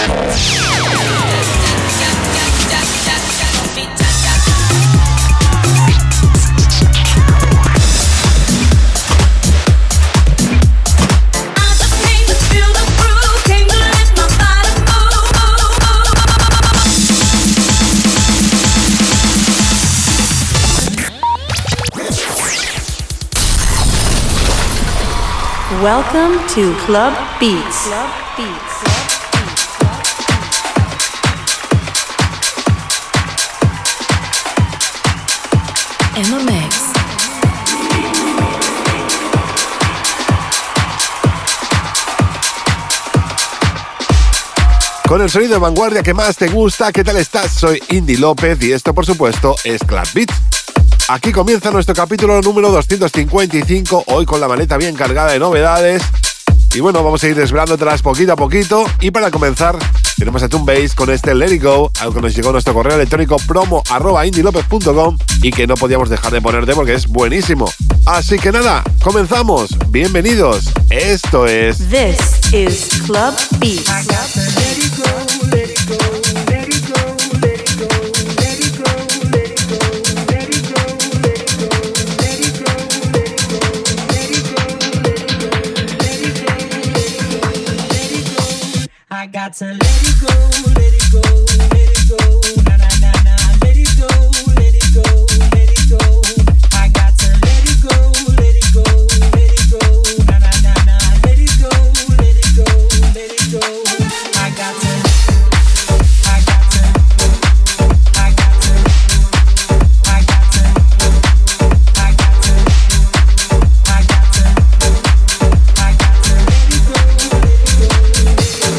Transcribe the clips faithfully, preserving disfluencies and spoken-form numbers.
Welcome to Club Beats. Club Beats. In the mix. Con el sonido de vanguardia que más te gusta, ¿qué tal estás? Soy Indy López y esto, por supuesto, es Club Beats. Aquí comienza nuestro capítulo número doscientos cincuenta y cinco, hoy con la maleta bien cargada de novedades. Y bueno, vamos a ir desvelándotelas poquito a poquito. Y para comenzar, tenemos a Toon Bass con este Let It Go, algo que nos llegó a nuestro correo electrónico promo arroba indylopez punto com y que no podíamos dejar de ponerte porque es buenísimo. Así que nada, comenzamos. Bienvenidos. Esto es... This is Club Beats. I got to let it go, let it go, let it go, na na na na, let it go, let it go, let it go. I got to let it go, let it go, let it go, na na na na, let it go, let it go, let it go. I got to, I got to, I got to, I got to, I got to, I got to, I got to let it go, let it go, let it go.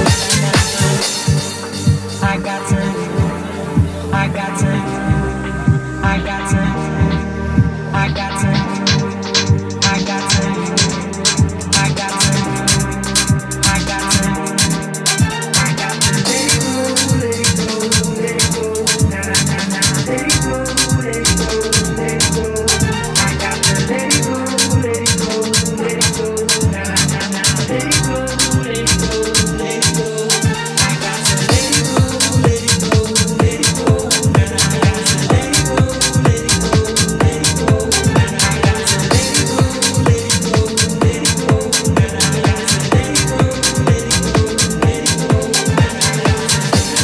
I got to, I got to, I got to, I got to, I got to, I got to, I got to, I got to let it go, let it go, let it go, na na na na, let it go, let it go, let it go. I got to let it go, let it go, let it go, na na na na, let it go, let it go, let it go. I got to let it go, let it go, let it go, na na. I got to let it go, let it go, let it go, na na. I got to let it go, let it go, let it go, na na. I got to let it go, let it go, let it go, na na. I got to.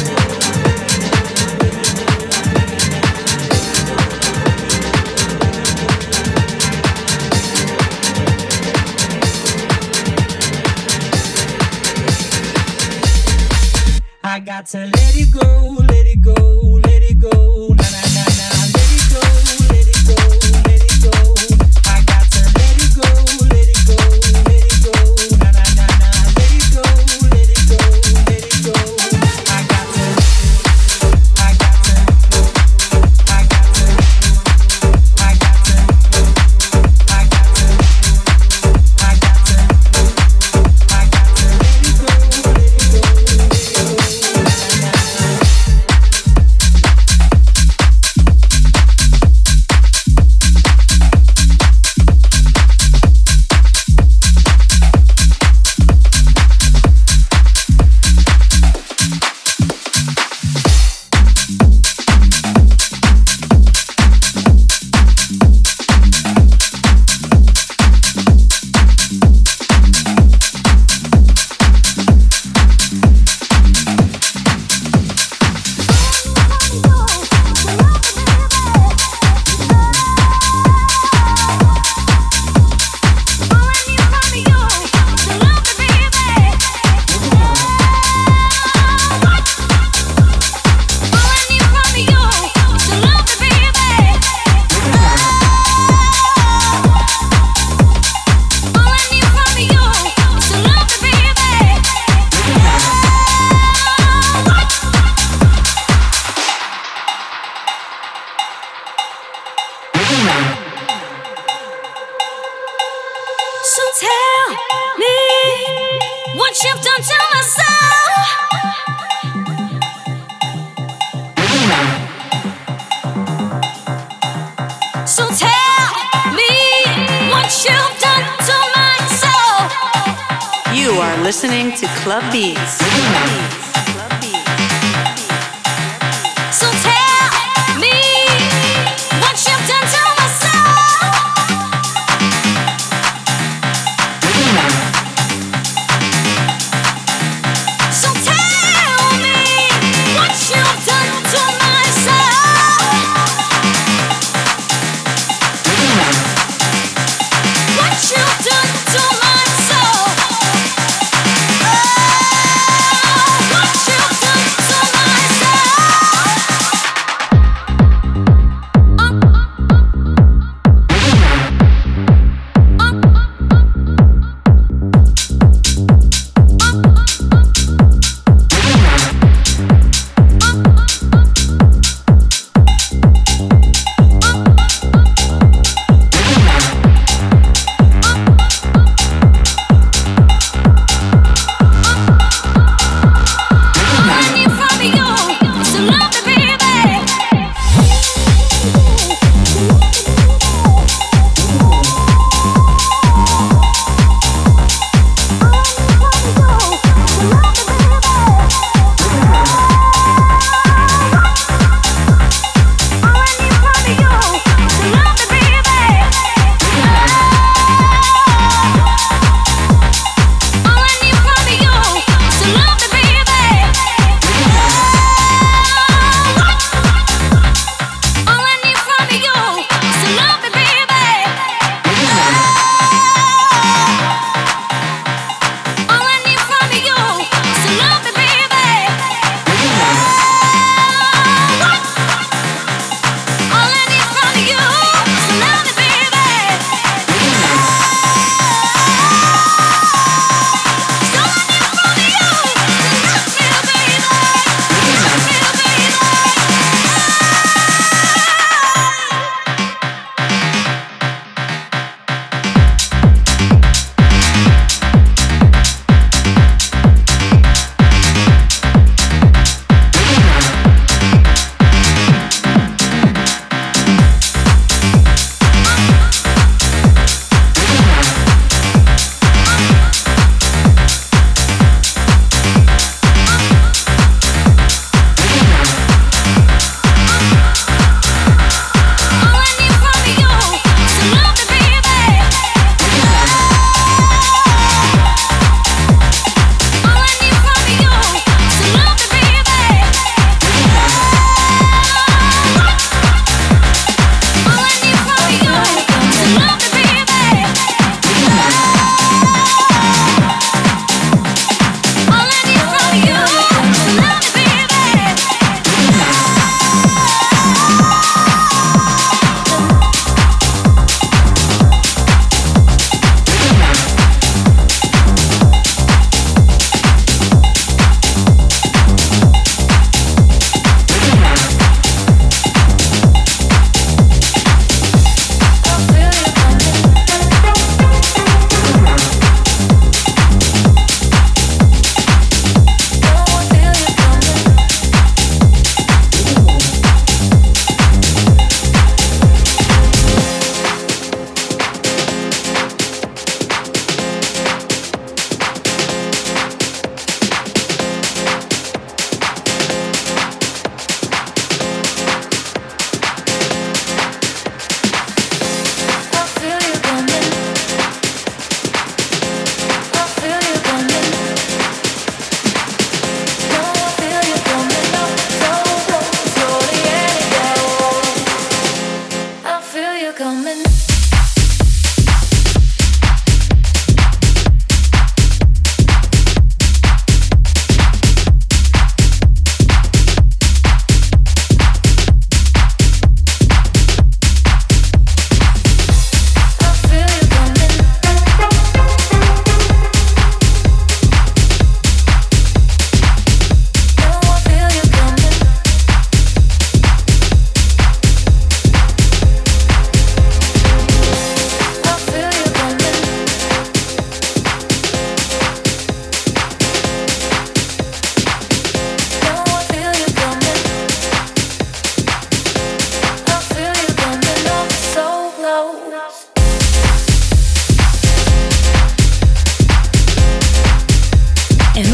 I got to let it go, let it go, let it go, na na na na, let it go, let it go, let it go. I got to let it go, let it go, let it go, na na na na, let it go, let it go, let it go. I got to, I got to, I got to, I got to, I got to, I got to, I got to let it go, let it go, let it go. So tell me what you've done to my soul. So tell me what you've done to my soul. You are listening to Club Beats. So tell me what you've done to my soul. So tell me what you've done to my soul. What you've done to my soul. Oh, what you've done to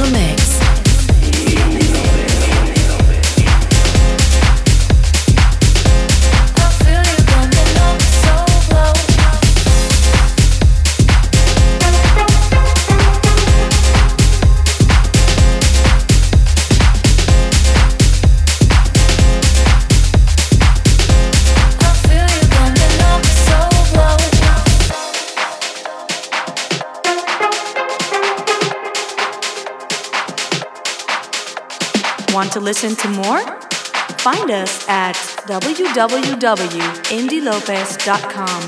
mix. Want to listen to more? Find us at w w w dot indy lopez dot com.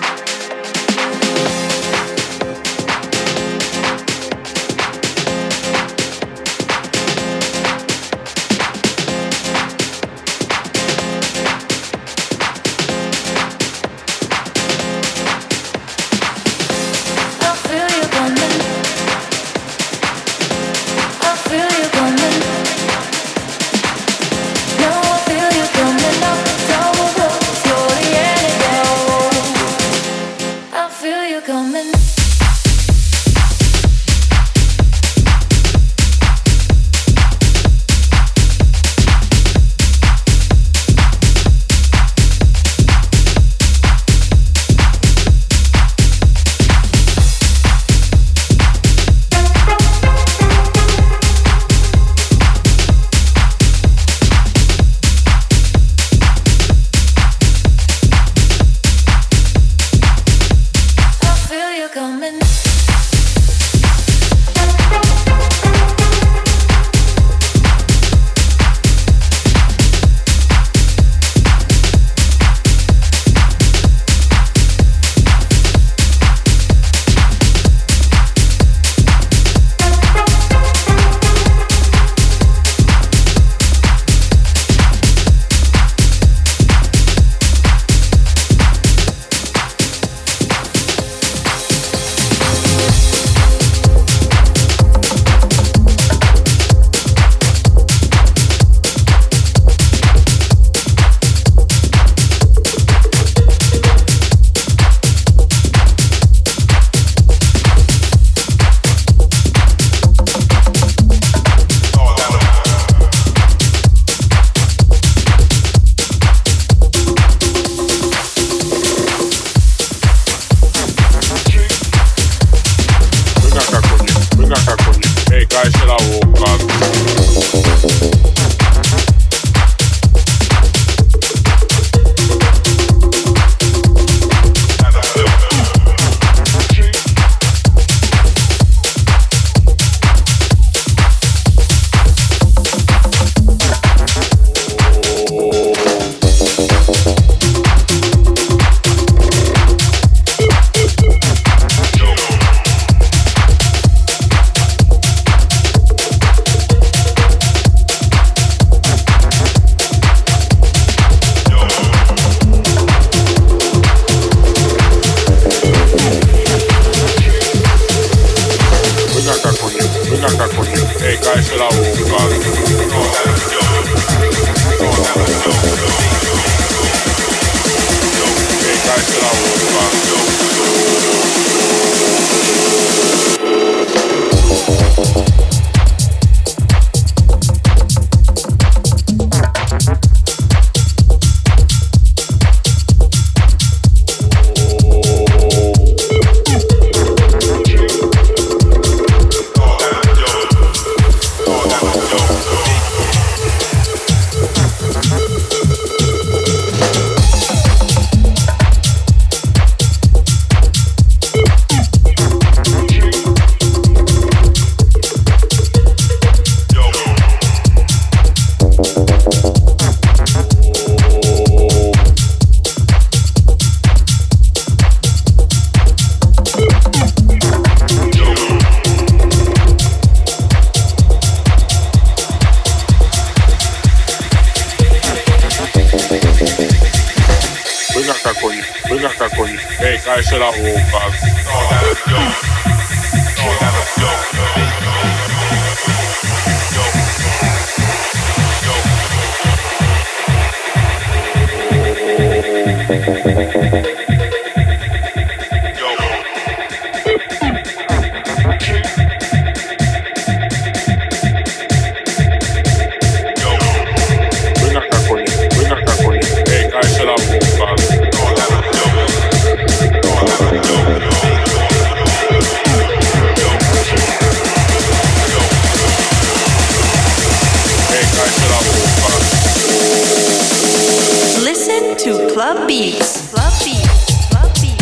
Listen to Club Beats. Club Beats. Club Beats.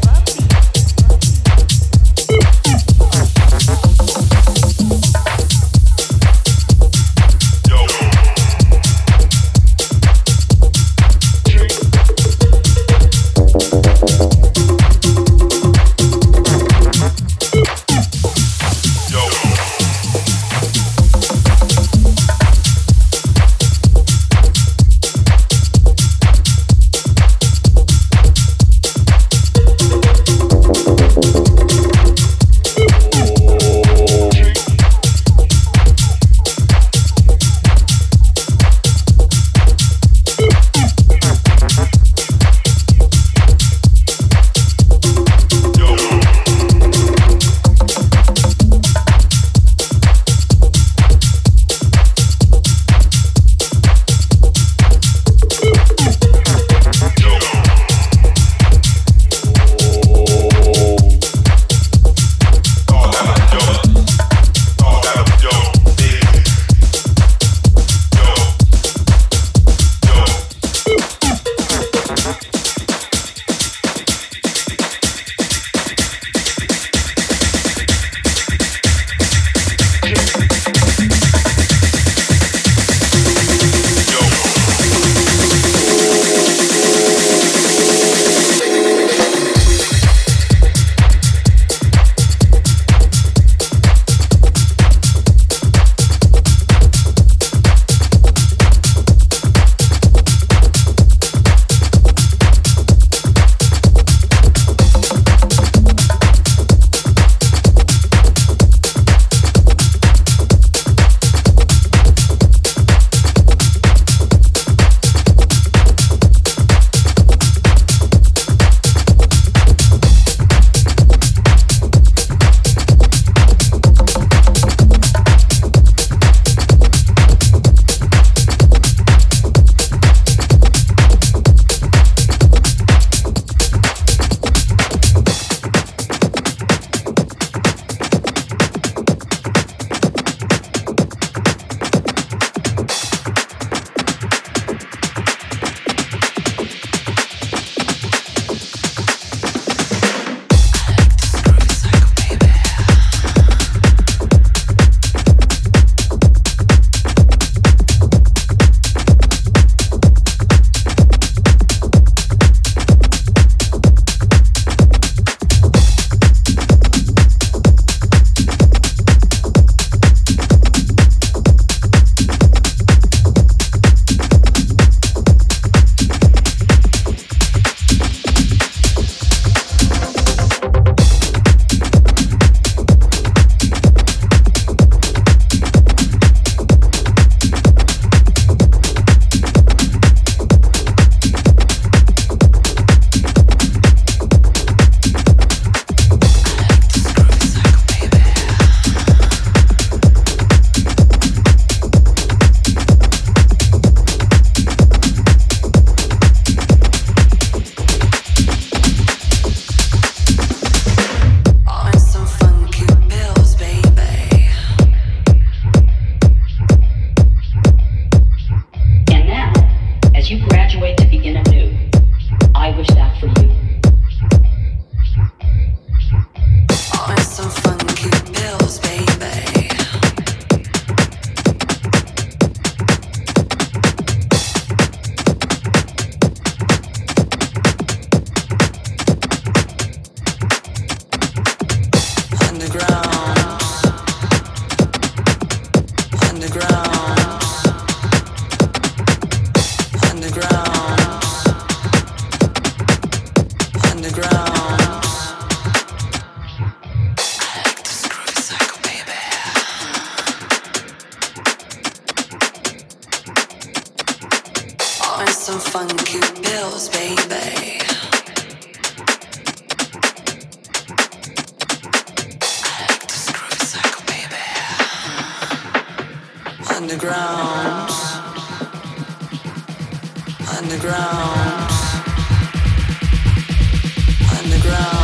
some funky pills, baby. I like to screw cycle, baby. Underground, underground, underground.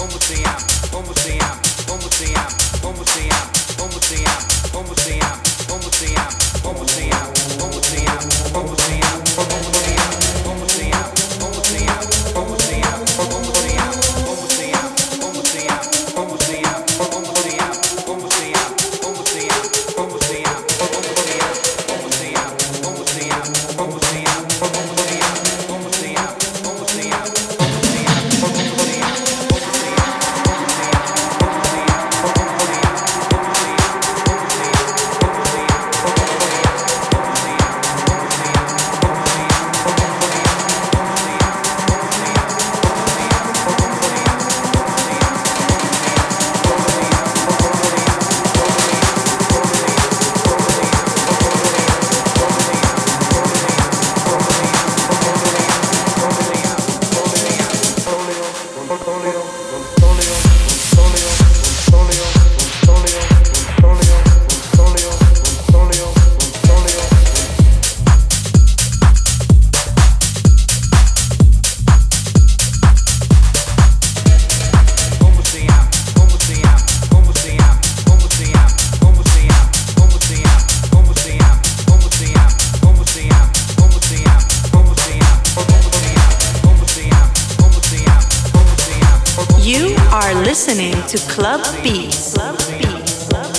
Listening to Club Beats. Club Beats. Club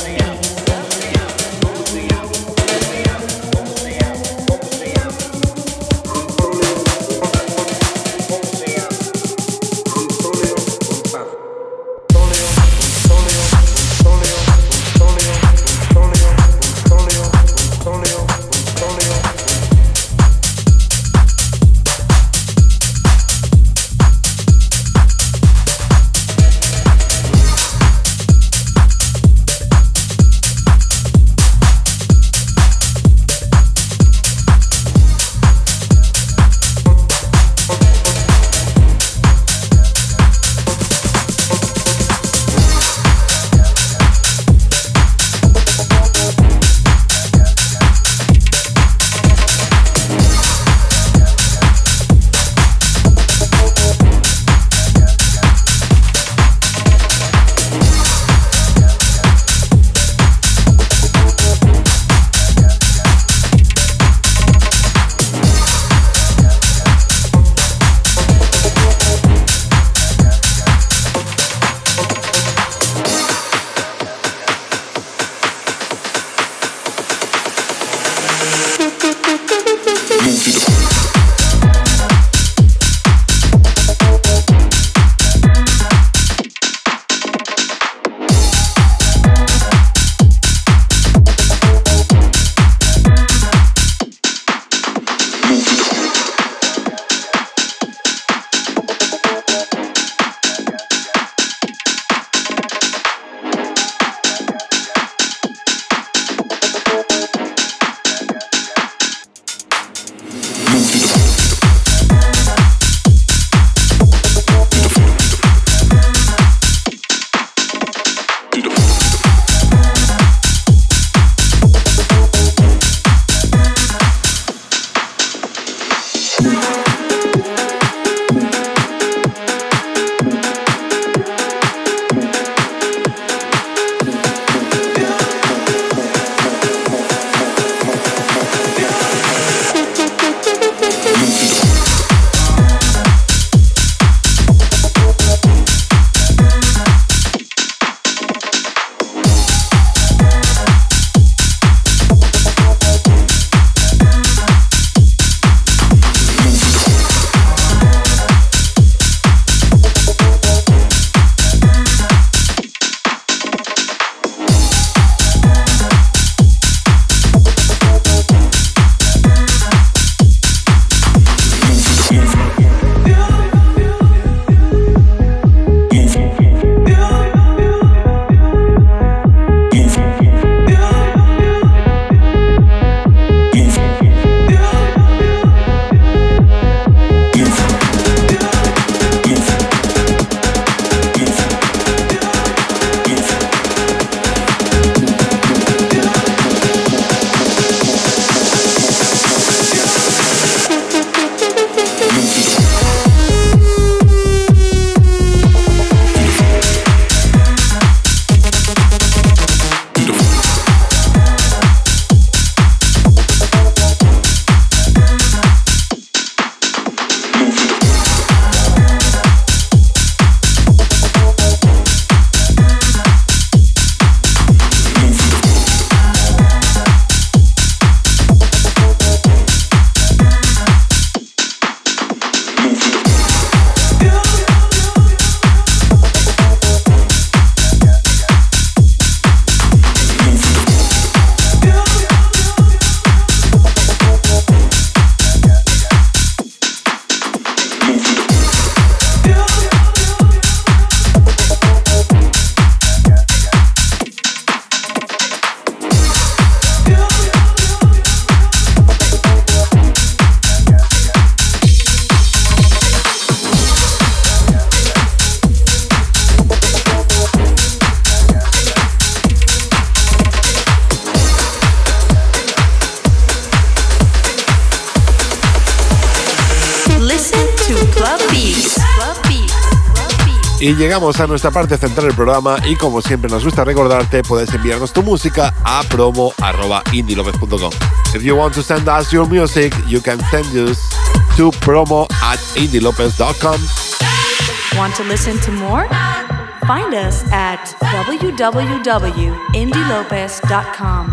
Y llegamos a nuestra parte central del programa y como siempre nos gusta recordarte, puedes enviarnos tu música a promo arroba indielopez punto com. If you want to send us your music, you can send us to promo at indielopez dot com. Want to listen to more? Find us at w w w dot indie lopez dot com.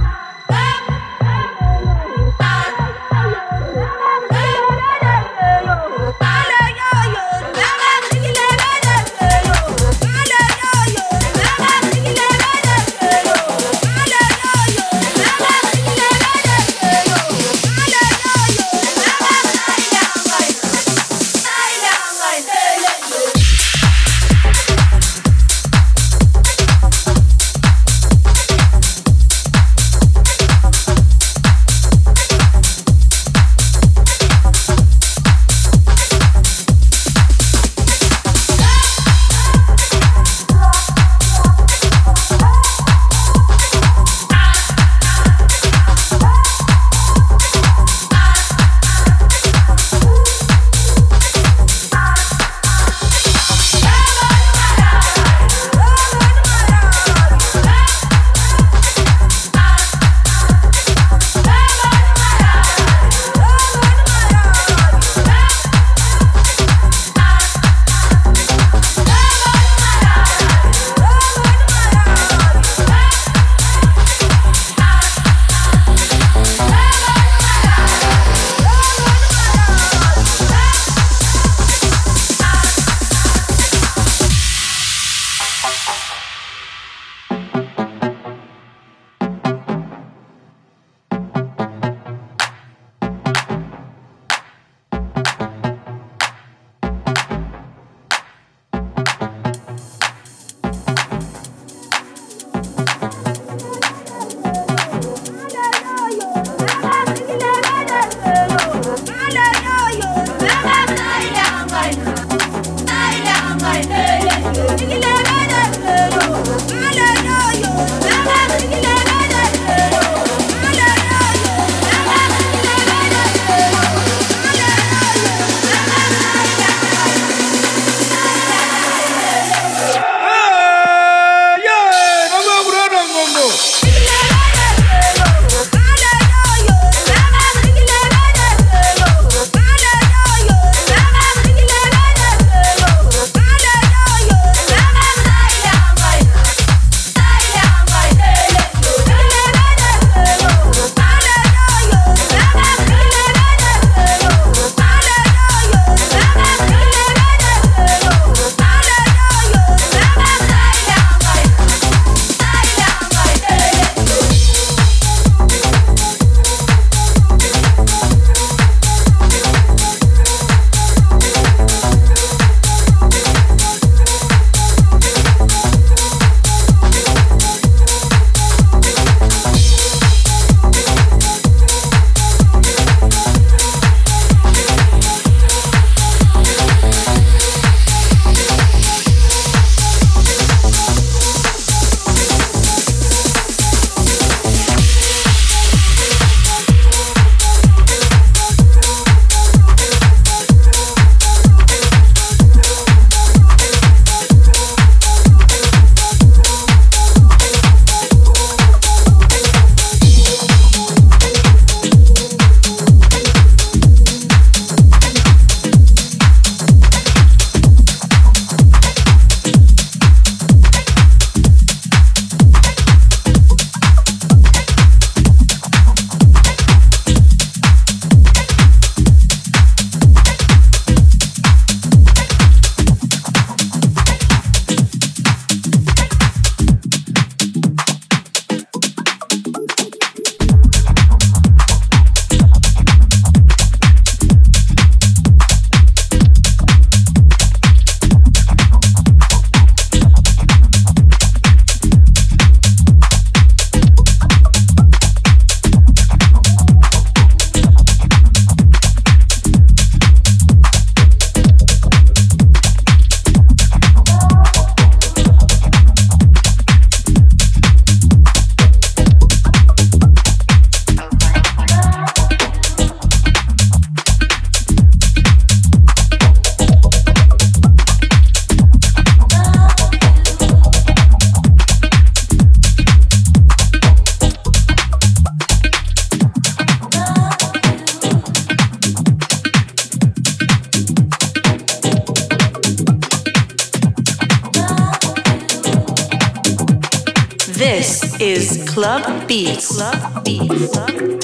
This is Club Beats. Club Beats. Club Beats.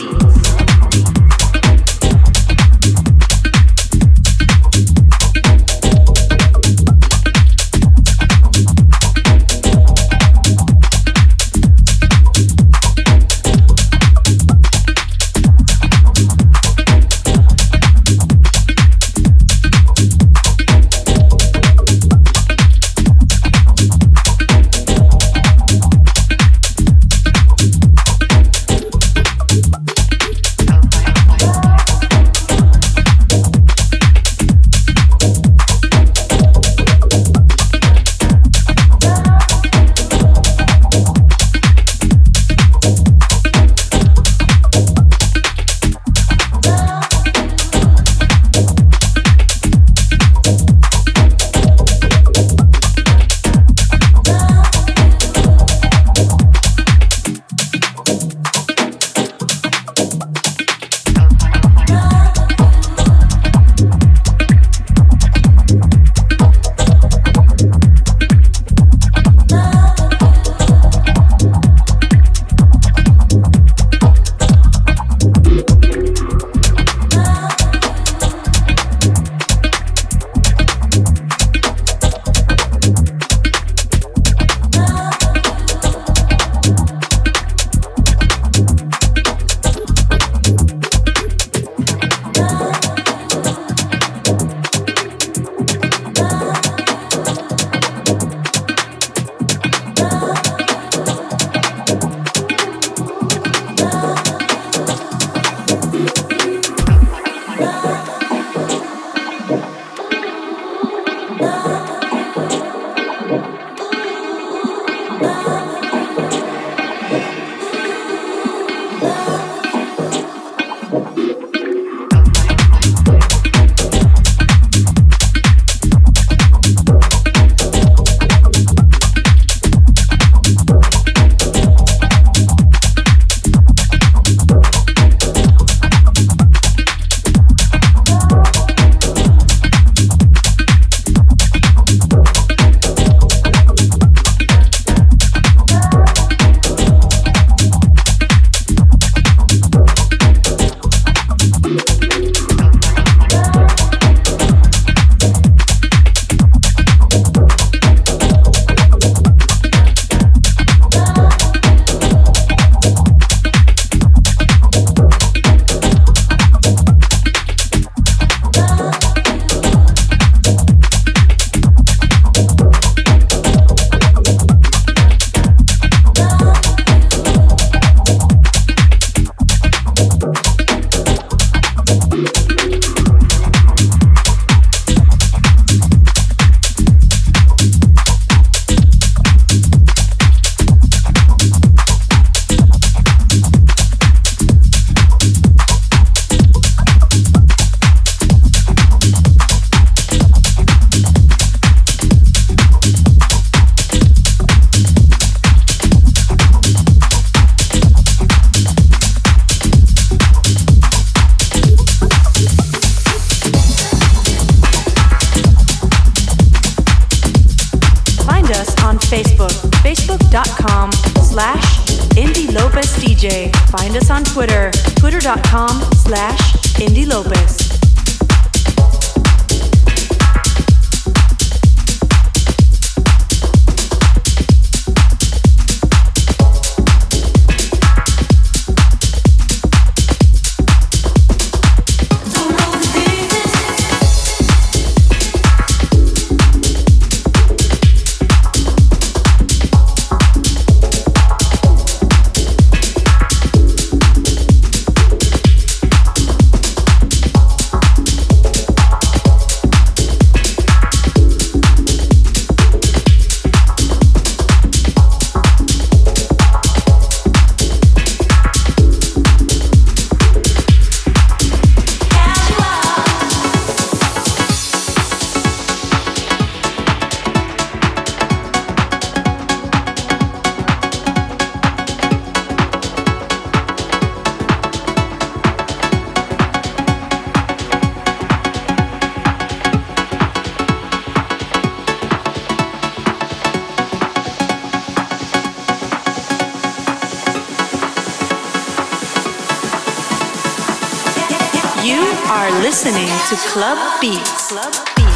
facebook.com slash Indie Lopez DJ. Find us on Twitter, twitter.com slash Indie Lopez. are listening to Club Beats. Club Beats.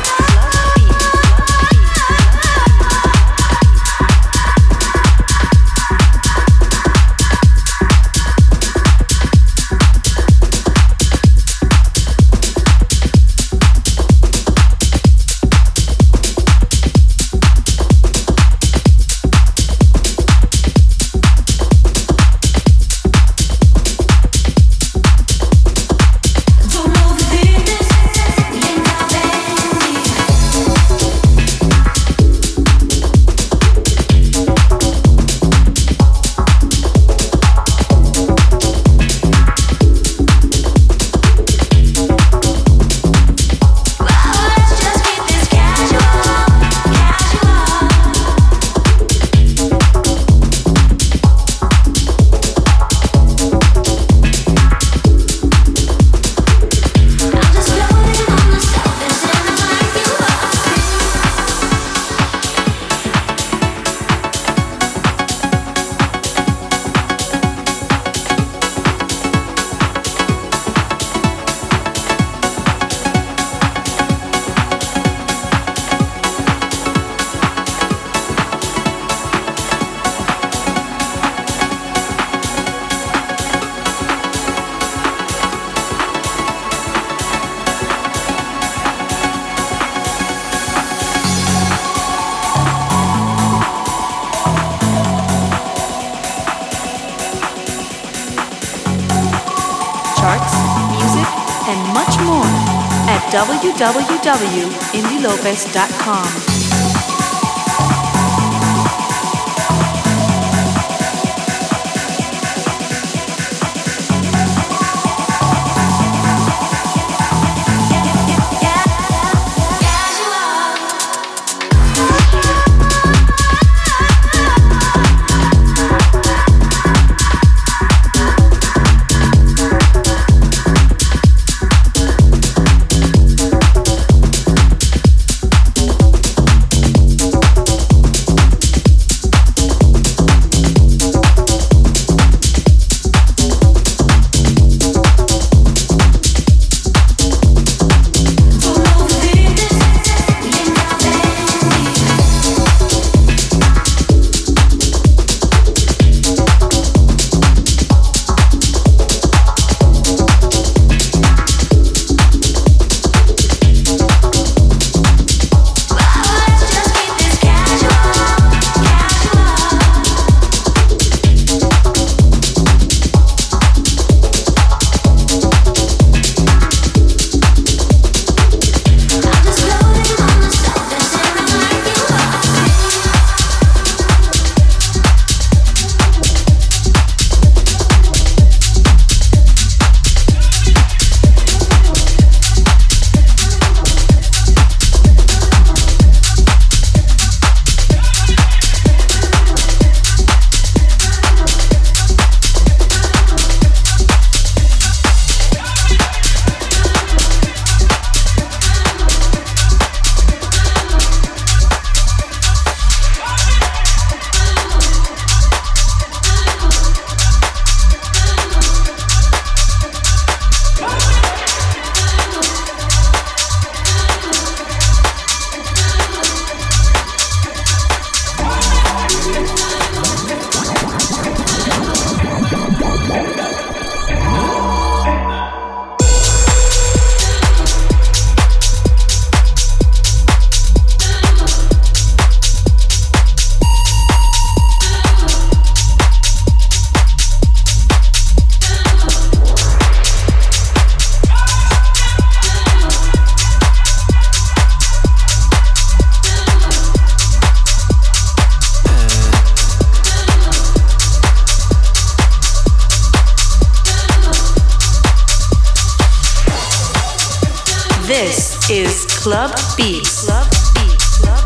w w w dot indy lopez dot com. This is Club Beats. Club Beats. Club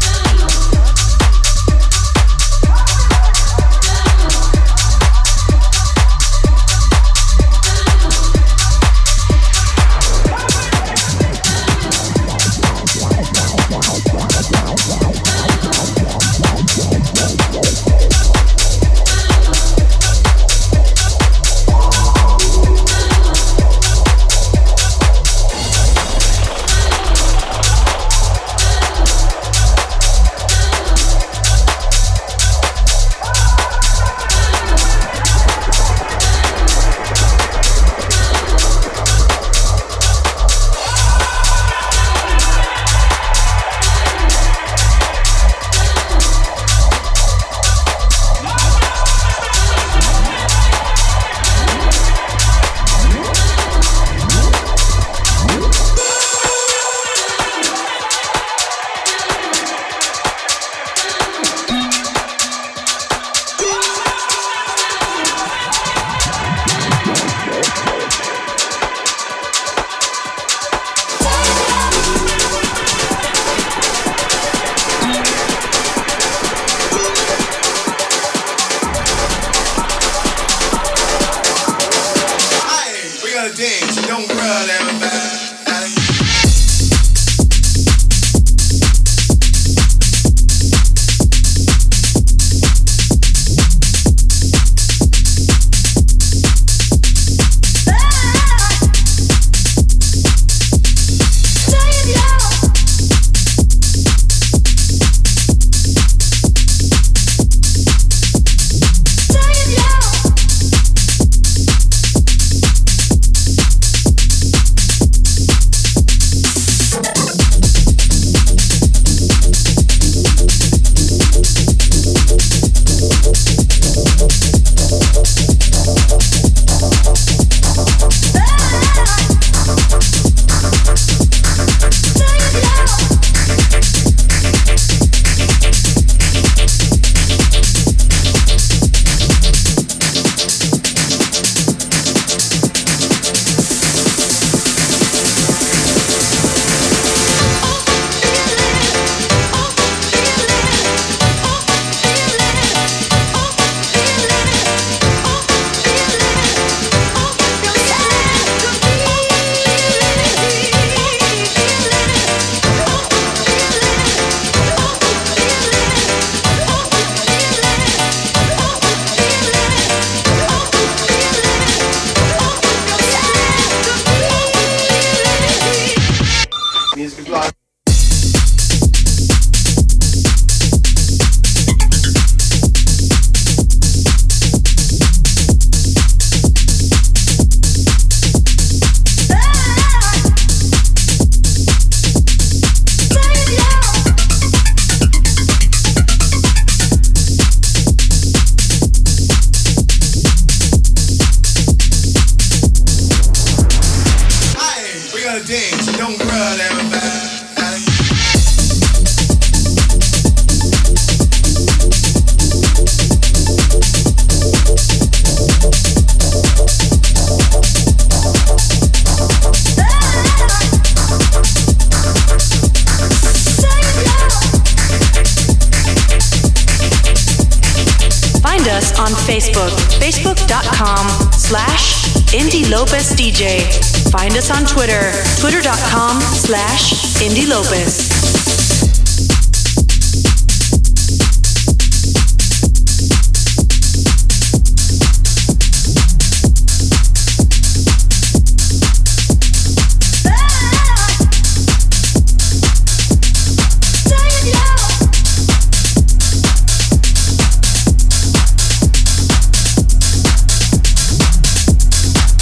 Find us on Facebook, facebook.com slash Indy Lopez DJ. Find us on Twitter, twitter.com slash Indy Lopez.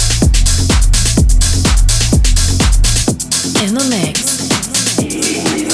In the mix.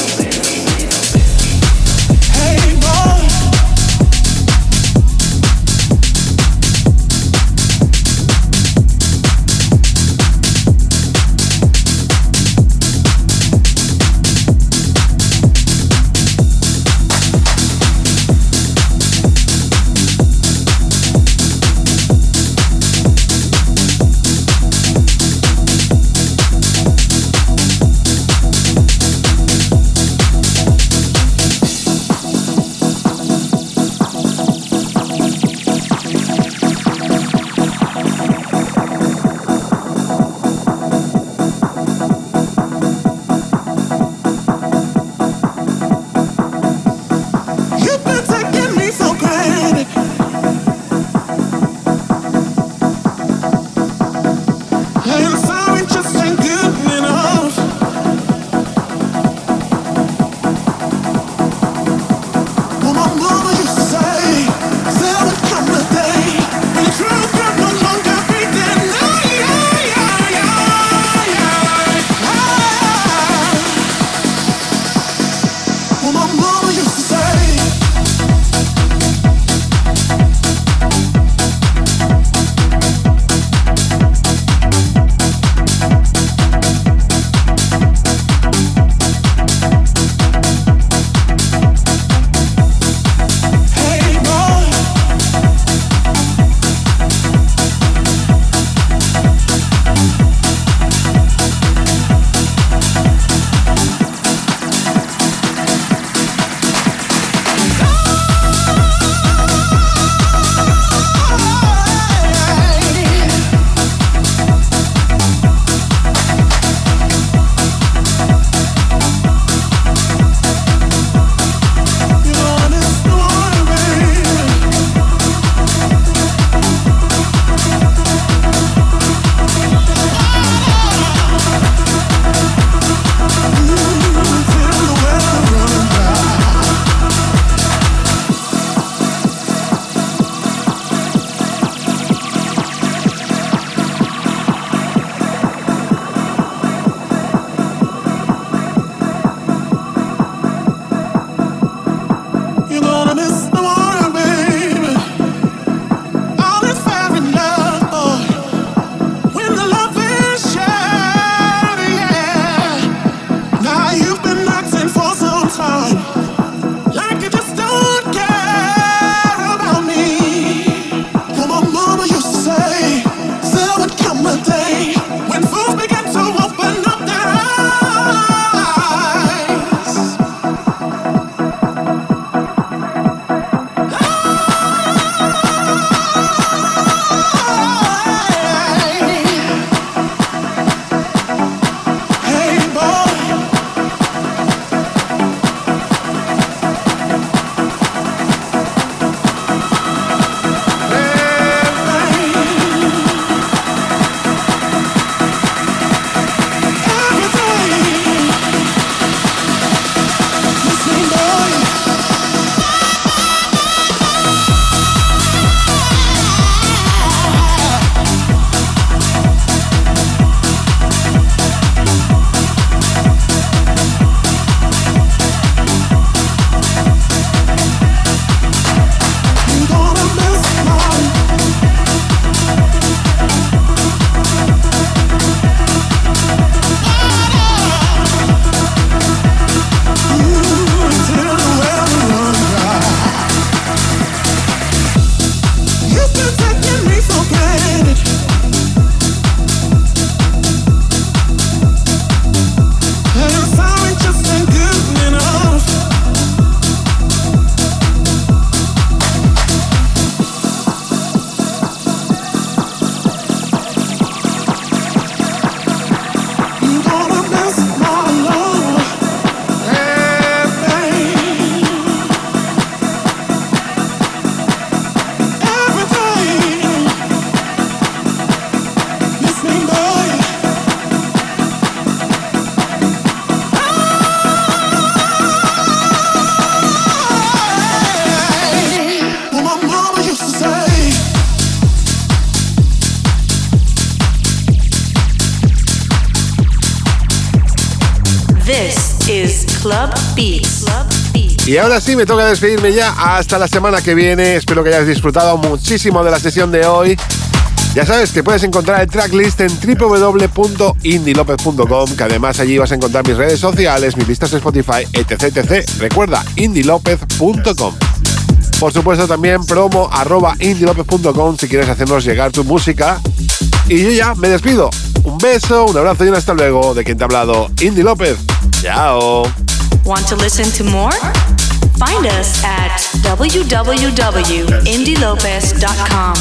Club Beats. Club Beats. Y ahora sí, me toca despedirme ya. Hasta la semana que viene. Espero que hayas disfrutado muchísimo de la sesión de hoy. Ya sabes que puedes encontrar el tracklist en w w w punto indie lopez punto com, que además allí vas a encontrar mis redes sociales, mis listas de Spotify, etc, etcétera. Recuerda, indie lopez punto com. Por supuesto también promo arroba indie lopez punto com si quieres hacernos llegar tu música. Y yo ya me despido. Un beso, un abrazo y un hasta luego de quien te ha hablado, Indy López. Chao. Want to listen to more? Find us at w w w dot indie lopez dot com.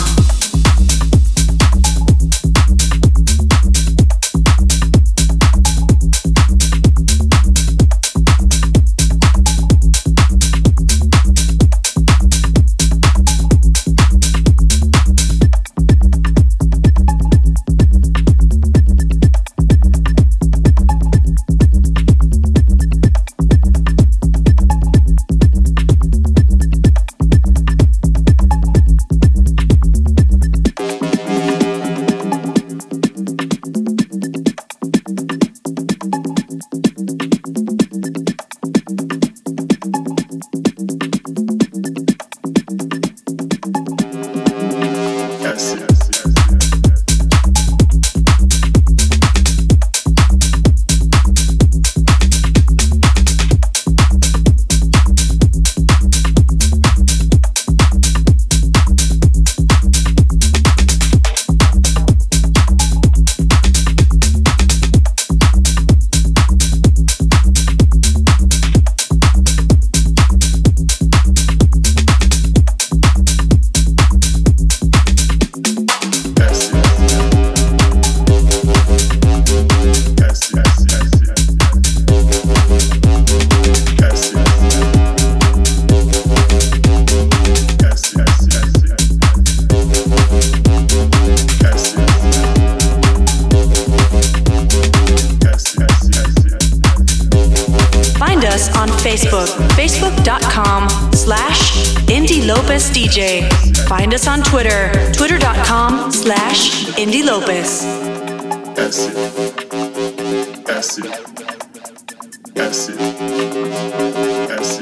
facebook.com slash Indie Lopez DJ. Find us on Twitter, twitter.com slash Indie Lopez. Acid, acid, acid, acid,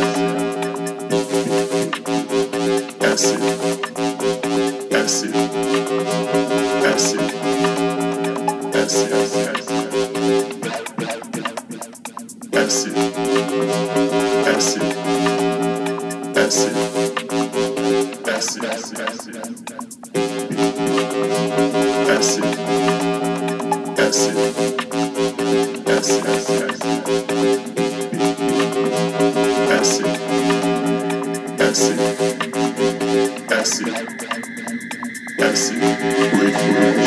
acid, acid, acid, acid, acid. Acid, acid, acid, acid, acid, acid, acid, acid, acid, acid, acid, acid.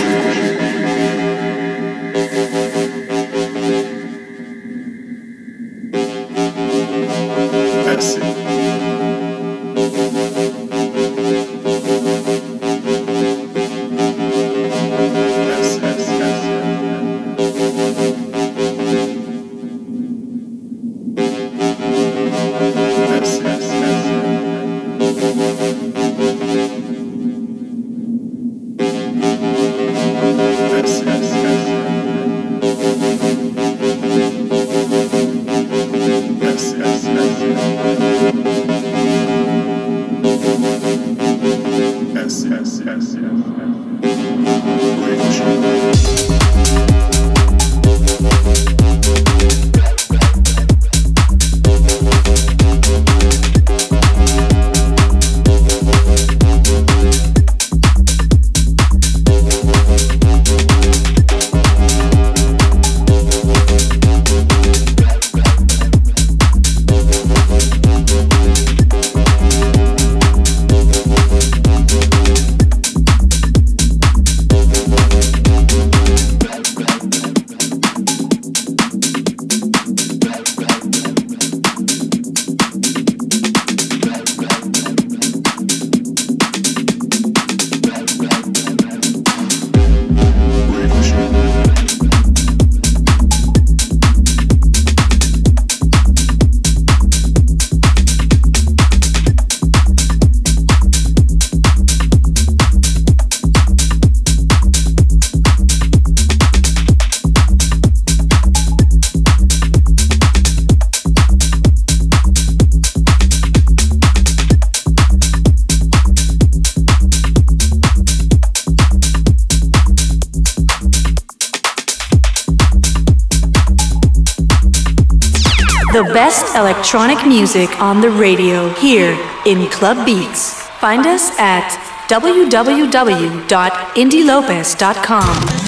The best electronic music on the radio here in Club Beats. Find us at w w w dot indie lopez dot com.